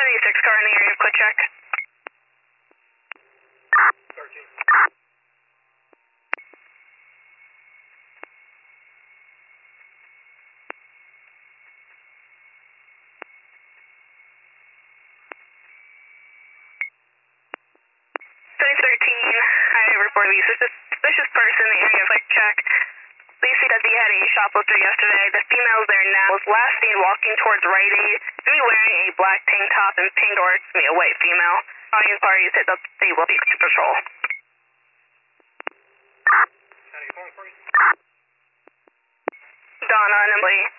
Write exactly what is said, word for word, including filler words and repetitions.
seventy-six car in the area, quick check. thirteen. seven thirteen, I report a suspicious person in the area, quick check. The C W had a shoplifter yesterday. The female there now was last seen walking towards Rite Aid, maybe wearing a black tank top and pink shorts, me a white female. All your parties hit the table to patrol. How are you calling for me? Donna and Emily.